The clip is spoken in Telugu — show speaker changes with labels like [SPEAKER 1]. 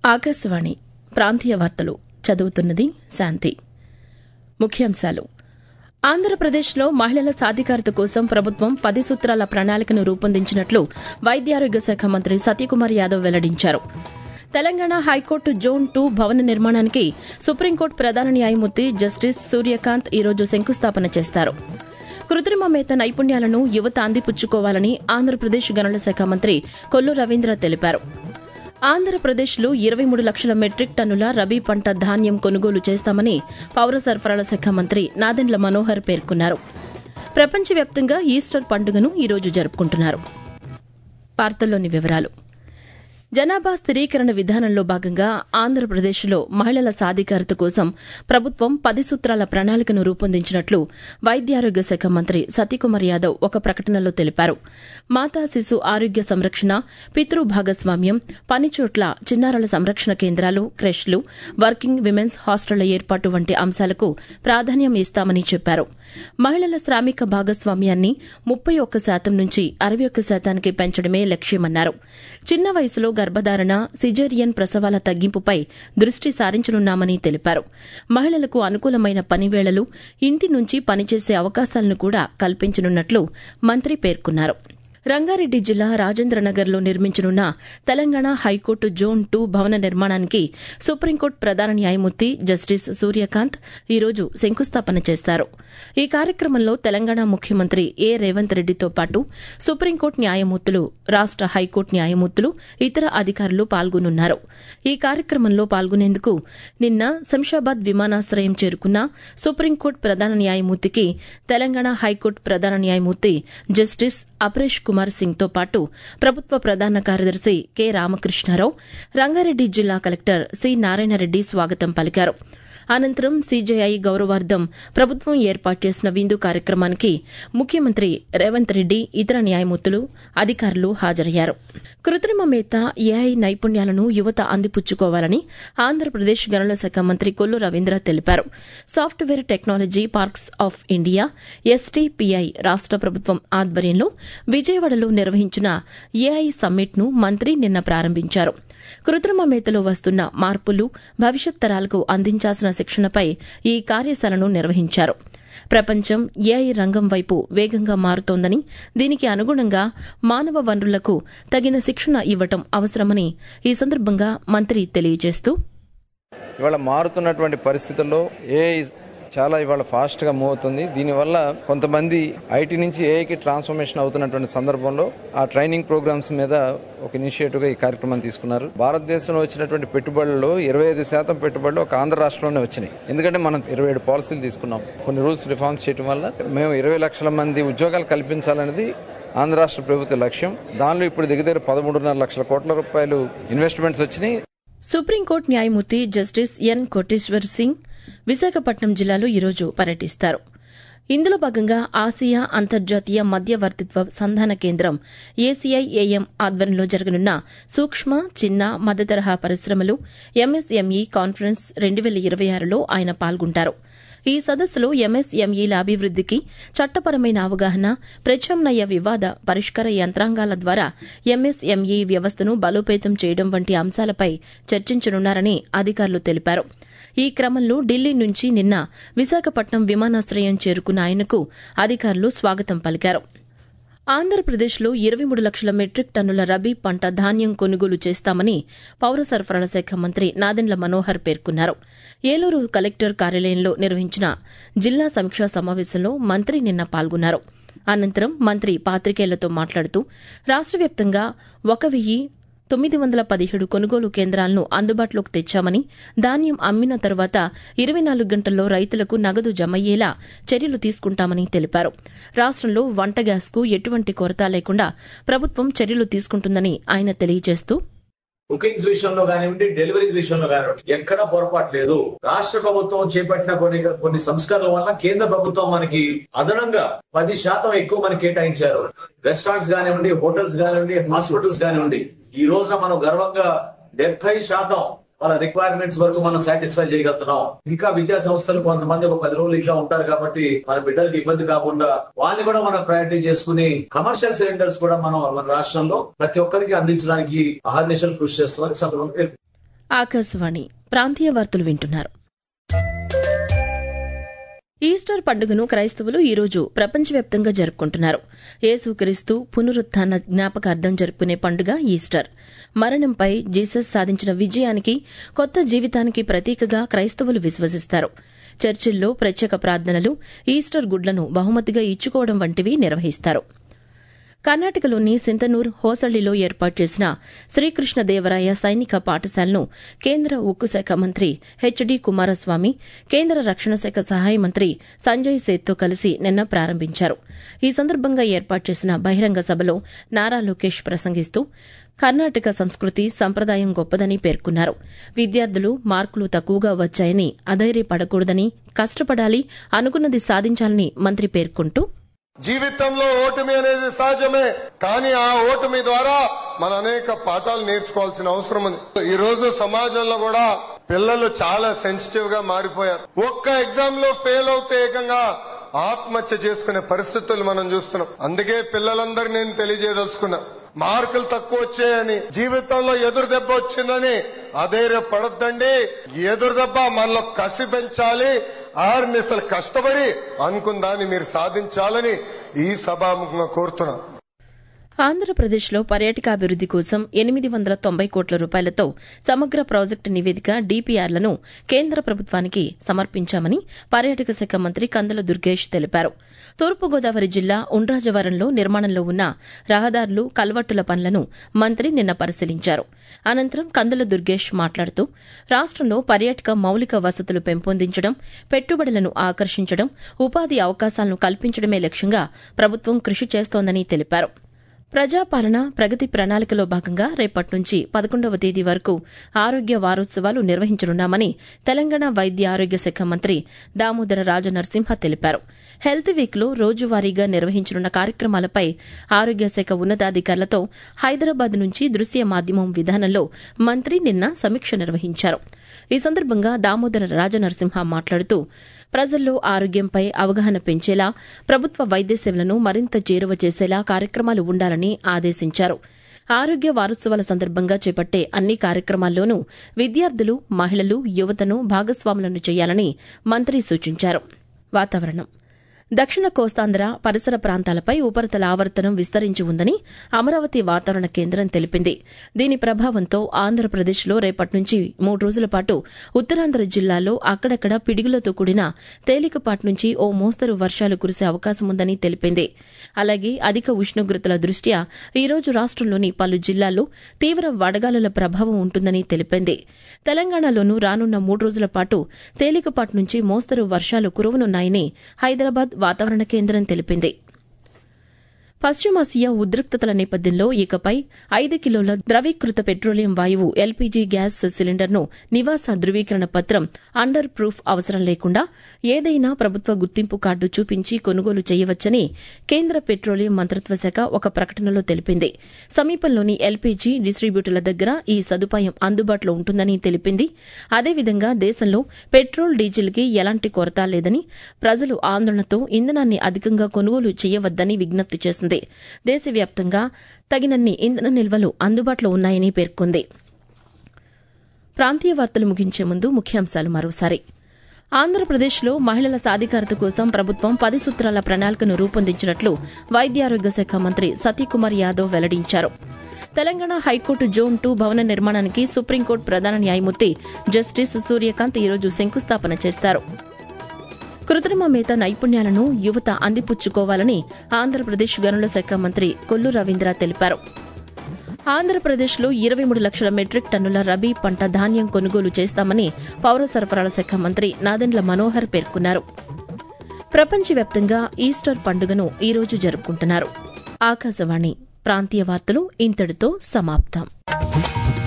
[SPEAKER 1] ఆకాశవాణి ప్రాంతీయ వార్తలు చదువుతున్నది శాంతి. ముఖ్యాంశాలు: ఆంధ్రప్రదేశ్లో మహిళల సాధికారత కోసం ప్రభుత్వం 10 సూత్రాల ప్రణాళికను రూపొందించినట్లు వైద్యారోగ్య శాఖ మంత్రి సత్యకుమార్ యాదవ్ వెల్లడించారు. తెలంగాణ హైకోర్టు జోన్ 2 భవన నిర్మాణానికి సుప్రీంకోర్టు ప్రధాన న్యాయమూర్తి జస్టిస్ సూర్యకాంత్ ఈరోజు శంకుస్థాపన చేస్తారు. కృత్రిమ మేత నైపుణ్యాలను యువత అందిపుచ్చుకోవాలని ఆంధ్రప్రదేశ్ గనుల శాఖ మంత్రి కొల్లు రవీంద్ర తెలిపారు. ఆంధ్రప్రదేశ్లో 23 లక్షల మెట్రిక్ టన్నుల రబీ పంట ధాన్యం కొనుగోలు చేస్తామని పౌర సరఫరాల శాఖ మంత్రి నాదెండ్ల మనోహర్ పేర్కొన్నారు. ప్రపంచవ్యాప్తంగా ఈస్టర్ పండుగను ఈరోజు జరుపుకుంటున్నారు. వార్తల్లోని వివరాలు: జనాభా స్థిరీకరణ విధానంలో భాగంగా ఆంధ్రప్రదేశ్లో మహిళల సాధికారత కోసం ప్రభుత్వం 10 సూత్రాల ప్రణాళికను రూపొందించినట్లు వైద్యారోగ్య శాఖ మంత్రి సత్యకుమార్ యాదవ్ ఒక ప్రకటనలో తెలిపారు. మాతా శిశు ఆరోగ్య సంరక్షణ, పితృ భాగస్వామ్యం, పనిచోట్ల చిన్నారుల సంరక్షణ కేంద్రాలు, క్రెష్లు, వర్కింగ్ విమెన్స్ హాస్టళ్ల ఏర్పాటు వంటి అంశాలకు ప్రాధాన్యం ఇస్తామని చెప్పారు. మహిళల శ్రామిక భాగస్వామ్యాన్ని 31% నుంచి 61%కి పెంచడమే లక్ష్యమన్నారు. చిన్న వయసులో గర్భధారణ, సిజేరియన్ ప్రసవాల తగ్గింపుపై దృష్టి సారించనున్నామని తెలిపారు. మహిళలకు అనుకూలమైన పనివేళలు, ఇంటి నుంచి పనిచేసే అవకాశాలను కూడా కల్పించనున్నట్లు మంత్రి పేర్కొన్నారు. రంగారెడ్డి జిల్లా రాజేంద్రనగర్లో నిర్మించనున్న తెలంగాణ హైకోర్టు జోన్ 2 భవన నిర్మాణానికి సుప్రీంకోర్టు ప్రధాన న్యాయమూర్తి జస్టిస్ సూర్యకాంత్ ఈరోజు శంకుస్థాపన చేస్తారు. ఈ కార్యక్రమంలో తెలంగాణ ముఖ్యమంత్రి ఏ రేవంత్ రెడ్డితో పాటు సుప్రీంకోర్టు న్యాయమూర్తులు, రాష్ట హైకోర్టు న్యాయమూర్తులు, ఇతర అధికారులు పాల్గొనున్నారు. ఈ కార్యక్రమంలో పాల్గొనేందుకు నిన్న శంషాబాద్ విమానాశ్రయం చేరుకున్న సుప్రీంకోర్టు ప్రధాన న్యాయమూర్తికి తెలంగాణ హైకోర్టు ప్రధాన న్యాయమూర్తి జస్టిస్ అపరేష్ కుమార్ సింగ్ తో పాటు ప్రభుత్వ ప్రధాన కార్యదర్శి కె రామకృష్ణారావు, రంగారెడ్డి జిల్లా కలెక్టర్ సి నారాయణరెడ్డి స్వాగతం పలికారు. అనంతరం సీజేఐ గౌరవార్థం ప్రభుత్వం ఏర్పాటు చేసిన విందు కార్యక్రమానికి ముఖ్యమంత్రి రేవంత్ రెడ్డి, ఇతర న్యాయమూర్తులు, అధికారులు హాజరయ్యారు. కృత్రిమ మేత, ఏఐ నైపుణ్యాలను యువత అందిపుచ్చుకోవాలని ఆంధ్రప్రదేశ్ గనుల శాఖ మంత్రి కొల్లు రవీంద్ర తెలిపారు. Software technology parks of India STPI రాష్ట ప్రభుత్వం ఆధ్వర్యంలో విజయవాడలో నిర్వహించిన ఏఐ సమ్మిట్ ను మంత్రి నిన్న ప్రారంభించారు. కృత్రిమ మేతలో వస్తున్న మార్పులు, భవిష్యత్ తరాలకు అందించాల్సిన శిక్షణపై ఈ కార్యశాలను నిర్వహించారు. ప్రపంచం ఏఐ రంగం వైపు వేగంగా మారుతోందని, దీనికి అనుగుణంగా మానవ వనరులకు తగిన శిక్షణ ఇవ్వటం అవసరమని ఈ సందర్భంగా మంత్రి తెలియజేస్తూ,
[SPEAKER 2] ఇవాళ మారుతున్నటువంటి పరిస్థితుల్లో ఏఐ చాలా ఇవాళ ఫాస్ట్ గా మూవ్ అవుతుంది. దీనివల్ల కొంతమంది ఐటీ నుంచి ఏఐకి ట్రాన్స్ఫర్మేషన్ అవుతున్నటువంటి సందర్భంలో ఆ ట్రైనింగ్ ప్రోగ్రామ్స్ మీద ఒక ఇనిషియేటివ్ గా ఈ కార్యక్రమం తీసుకున్నారు. భారతదేశంలో వచ్చినటువంటి పెట్టుబడుల్లో 25% పెట్టుబడులు ఒక ఆంధ్ర రాష్ట్రంలోనే వచ్చినాయి. ఎందుకంటే మనం 27 పాలసీలు తీసుకున్నాం. కొన్ని రూల్స్ రిఫార్మ్స్ చేయడం వల్ల మేము 20 లక్షల మంది ఉద్యోగాలు కల్పించాలనేది ఆంధ్ర రాష్ట్ర ప్రభుత్వ లక్ష్యం. దానిలో ఇప్పుడు దగ్గర 13.5 లక్షల కోట్ల రూపాయలు ఇన్వెస్ట్మెంట్స్ వచ్చినాయి.
[SPEAKER 1] సుప్రీంకోర్టు న్యాయమూర్తి జస్టిస్ ఎన్ కోటేశ్వర్ సింగ్ విశాఖపట్నం జిల్లాలో ఈరోజు పర్యటిస్తారు. ఇందులో భాగంగా ఆసియా అంతర్జాతీయ మధ్యవర్తిత్వ సంధాన కేంద్రం ఏసీఐఏఎం ఆధ్వర్యంలో జరగనున్న సూక్ష్మ, చిన్న, మధ్యతరహా పరిశ్రమలు ఎంఎస్ఎంఈ కాన్ఫరెన్స్ 2026లో ఆయన పాల్గొంటారు. ఈ సదస్సులో ఎంఎస్ఎంఈల అభివృద్దికి చట్టపరమైన అవగాహన, ప్రత్యామ్నాయ వివాద పరిష్కార యంత్రాంగాల ద్వారా ఎంఎస్ఎంఈ వ్యవస్థను బలోపేతం చేయడం వంటి అంశాలపై చర్చించనున్నారని అధికారులు తెలిపారు. ఈ క్రమంలో ఢిల్లీ నుంచి నిన్న విశాఖపట్నం విమానాశ్రయం చేరుకున్న ఆయనకు అధికారులు స్వాగతం పలికారు. ఆంధ్రప్రదేశ్లో 23 లక్షల మెట్రిక్ టన్నుల రబీ పంట ధాన్యం కొనుగోలు చేస్తామని పౌర సరఫరాల శాఖ మంత్రి నాదెండ్ల మనోహర్ పేర్కొన్నారు. ఏలూరు కలెక్టర్ కార్యాలయంలో నిర్వహించిన జిల్లా సమీక్షా సమావేశంలో మంత్రి నిన్న పాల్గొన్నారు. అనంతరం మంత్రి పాతికేయులతో మాట్లాడుతూ, రాష్ట వ్యాప్తంగా 1,917 కొనుగోలు కేంద్రాలను అందుబాటులోకి తెచ్చామని, ధాన్యం అమ్మిన తర్వాత 24 గంటల్లో రైతులకు నగదు జమయ్యేలా చర్యలు తీసుకుంటామని తెలిపారు. రాష్టంలో వంట గ్యాస్కు ఎటువంటి కొరత లేకుండా ప్రభుత్వం చర్యలు తీసుకుంటుందని ఆయన తెలియజేస్తూ,
[SPEAKER 3] బుకింగ్స్ విషయంలో కానివ్వండి, డెలివరీస్ విషయంలో కానివ్వండి, ఎక్కడా పొరపాటు లేదు. రాష్ట్ర ప్రభుత్వం చేపట్టిన కొన్ని సంస్కరణల వల్ల కేంద్ర ప్రభుత్వం మనకి అదనంగా 10% ఎక్కువ మనకి కేటాయించారు. రెస్టారెంట్స్ కానివ్వండి, హోటల్స్ కానివ్వండి, హాస్పిటల్స్ కానివ్వండి, ఈ రోజున మనం గర్వంగా 70% వాళ్ళ రిక్వైర్మెంట్స్ వరకు మనం సాటిస్ఫై చేయగలుగుతున్నాం. ఇంకా విద్యా సంస్థలు కొంతమంది ఒక 10 రోజులు ఇట్లా ఉంటారు కాబట్టి మన బిడ్డలకి ఇబ్బంది కాకుండా వాళ్ళని కూడా మనం ప్రయారిటీ చేసుకుని కమర్షియల్ సిలిండర్స్ కూడా మనం మన రాష్ట్రంలో ప్రతి ఒక్కరికి అందించడానికి అహర్నిశలు కృషి చేస్తున్నాం.
[SPEAKER 1] ఆకాశవాణి ప్రాంతీయ వార్తలు వింటున్నారు. ఈస్టర్ పండుగను క్రైస్తవులు ఈరోజు ప్రపంచవ్యాప్తంగా జరుపుకుంటున్నారు. యేసుక్రీస్తు పునరుత్థాన జ్ఞాపకార్థం జరుపుకునే పండుగ ఈస్టర్. మరణంపై జీసస్ సాధించిన విజయానికి, కొత్త జీవితానికి ప్రతీకగా క్రైస్తవులు విశ్వసిస్తారు. చర్చిల్లో ప్రత్యేక ప్రార్థనలు, ఈస్టర్ గుడ్లను బహుమతిగా ఇచ్చుకోవడం వంటివి నిర్వహిస్తారు. కర్ణాటకలోని సింతనూర్ హోసళ్లిలో ఏర్పాటు చేసిన శ్రీకృష్ణదేవరాయ సైనిక పాఠశాలను కేంద్ర ఉక్కు శాఖ మంత్రి హెచ్డి కుమారస్వామి, కేంద్ర రక్షణ శాఖ సహాయ మంత్రి సంజయ్ సేత్తో కలిసి నిన్న ప్రారంభించారు. ఈ సందర్భంగా ఏర్పాటు చేసిన బహిరంగ సభలో నారా లోకేష్ ప్రసంగిస్తూ కర్ణాటక సంస్కృతి, సంప్రదాయం గొప్పదని పేర్కొన్నారు. విద్యార్థులు మార్కులు తక్కువగా వచ్చాయని అధైర్యపడకూడదని, కష్టపడాలి, అనుకున్నది సాధించాలని మంత్రి పేర్కొంటూ,
[SPEAKER 4] జీవితంలో ఓటమి అనేది సహజమే, కానీ ఆ ఓటమి ద్వారా మనం అనేక పాఠాలు నేర్చుకోవాల్సిన అవసరం ఉంది. ఈ రోజు సమాజంలో కూడా పిల్లలు చాలా సెన్సిటివ్ గా మారిపోయారు. ఒక్క ఎగ్జామ్ లో ఫెయిల్ అవుతే ఏకంగా ఆత్మహత్య చేసుకునే పరిస్థితులు మనం చూస్తున్నాం. అందుకే పిల్లలందరూ నేను తెలియజేయదలుచుకున్నా, మార్కులు తక్కువ వచ్చాయని, జీవితంలో ఎదురు దెబ్బ వచ్చిందని అధైర్యపడద్దండి. ఎదురు దెబ్బ మనలో కసి పెంచాలి, ఆర్నిసలు కష్టపడి అనుకుందాన్ని మీరు సాధించాలని ఈ సభాముఖంగా కోరుతున్నా.
[SPEAKER 1] ఆంధ్రప్రదేశ్లో పర్యాటకాభివృద్ది కోసం 890 కోట్ల రూపాయలతో సమగ్ర ప్రాజెక్టు నివేదిక డీపీఆర్లను కేంద్ర ప్రభుత్వానికి సమర్పించామని పర్యాటక శాఖ మంత్రి కందుల దుర్గేష్ తెలిపారు. తూర్పుగోదావరి జిల్లా ఉండ్రాజవరంలో నిర్మాణంలో ఉన్న రహదారులు, కల్వట్టుల పనులను మంత్రి నిన్న పరిశీలించారు. అనంతరం కందుల దుర్గేష్ మాట్లాడుతూ, రాష్టంలో పర్యాటక మౌలిక వసతులు పెంపొందించడం, పెట్టుబడులను ఆకర్షించడం, ఉపాధి అవకాశాలను కల్పించడమే లక్ష్యంగా ప్రభుత్వం కృషి చేస్తోందని తెలిపారు. ప్రజాపాలన ప్రగతి ప్రణాళికలో భాగంగా రేపటి నుంచి 11వ తేదీ వరకు ఆరోగ్య వారోత్సవాలు నిర్వహించనున్నామని తెలంగాణ వైద్య ఆరోగ్య శాఖ మంత్రి దామోదర రాజనరసింహ తెలిపారు. హెల్త్ వీక్ లో రోజువారీగా నిర్వహించనున్న కార్యక్రమాలపై ఆరోగ్య శాఖ ఉన్నతాధికారులతో హైదరాబాద్ నుంచి దృశ్య మాధ్యమం విధానంలో మంత్రి నిన్న సమీక్ష నిర్వహించారు. ఈ సందర్భంగా దామోదర రాజనరసింహ మాట్లాడుతూ, ప్రజల్లో ఆరోగ్యంపై అవగాహన పెంచేలా, ప్రభుత్వ వైద్య సేవలను మరింత చేరువ చేసేలా కార్యక్రమాలు ఉండాలని ఆదేశించారు. ఆరోగ్య వారోత్సవాల సందర్భంగా చేపట్టే అన్ని కార్యక్రమాల్లోనూ విద్యార్థులు, మహిళలు, యువతను భాగస్వాములను చేయాలని మంత్రి సూచించారు. వాతావరణం. దక్షిణ కోస్తాంధ్ర పరిసర ప్రాంతాలపై ఉపరితల ఆవర్తనం విస్తరించి ఉందని అమరావతి వాతావరణ కేంద్రం తెలిపింది. దీని ప్రభావంతో ఆంధ్రప్రదేశ్లో రేపటి నుంచి 3 రోజుల పాటు ఉత్తరాంధ్ర జిల్లాల్లో అక్కడక్కడ పిడుగులతో కూడిన తేలికపాటి నుంచి ఓ మోస్తరు వర్షాలు కురిసే అవకాశం ఉందని తెలిపింది. అలాగే అధిక ఉష్ణోగ్రతల దృష్ట్యా ఈ రోజు రాష్టంలోని పలు జిల్లాల్లో తీవ్ర వడగాలుల ప్రభావం ఉంటుందని తెలిపింది. తెలంగాణలోనూ రానున్న 3 రోజుల పాటు తేలికపాటి నుంచి మోస్తరు వర్షాలు కురవనున్నాయని హైదరాబాద్ వాతావరణ కేంద్రం తెలిపింది. పశ్చిమాసియా ఉద్రిక్తతల నేపథ్యంలో ఇకపై 5 కిలోల ద్రవీకృత పెట్రోలియం వాయువు ఎల్పీజీ గ్యాస్ సిలిండర్ను నివాస ధృవీకరణ పత్రం అండర్ ప్రూఫ్ అవసరం లేకుండా ఏదైనా ప్రభుత్వ గుర్తింపు కార్డు చూపించి కొనుగోలు చేయవచ్చని కేంద్ర పెట్రోలియం మంత్రిత్వ శాఖ ఒక ప్రకటనలో తెలిపింది. సమీపంలోని ఎల్పీజీ డిస్టిబ్యూటర్ల దగ్గర ఈ సదుపాయం అందుబాటులో ఉంటుందని తెలిపింది. అదేవిధంగా దేశంలో పెట్రోల్, డీజిల్కి ఎలాంటి కొరత లేదని, ప్రజలు ఆందోళనతో ఇంధనాన్ని అధికంగా కొనుగోలు చేయవద్దని విజ్ఞప్తి చేసింది. దేశవ్యాప్తంగా తగినన్ని ఇంధన నిల్వలు అందుబాటులో ఉన్నాయని పేర్కొంది. ప్రాంతీయ వార్తలు ముగించే ముందు ముఖ్యాంశాలు మరోసారి. ఆంధ్రప్రదేశ్లో మహిళల సాధికారత కోసం ప్రభుత్వం 10 సూత్రాల ప్రణాళికను రూపొందించినట్లు వైద్యారోగ్య శాఖ మంత్రి సతీకుమార్ యాదవ్ వెల్లడించారు. తెలంగాణ హైకోర్టు జోన్ 2 భవన నిర్మాణానికి సుప్రీంకోర్టు ప్రధాన న్యాయమూర్తి జస్టిస్ సూర్యకాంత్ ఈరోజు శంకుస్థాపన చేస్తారు. కృత్రిమ మేత నైపుణ్యాలను యువత అందిపుచ్చుకోవాలని ఆంధ్రప్రదేశ్ గనుల శాఖ మంత్రి కొల్లు రవీంద్ర తెలిపారు. ఆంధ్రప్రదేశ్లో 23 లక్షల మెట్రిక్ టన్నుల రబీ పంట ధాన్యం కొనుగోలు చేస్తామని పౌర సరఫరాల శాఖ మంత్రి నాదెండ్ల మనోహర్ పేర్కొన్నారు. ప్రపంచవ్యాప్తంగా ఈస్టర్ పండుగను ఈరోజు జరుపుకుంటున్నారు. ఆకాశవాణి ప్రాంతీయ వార్తలు ఇంతటితో సమాప్తం.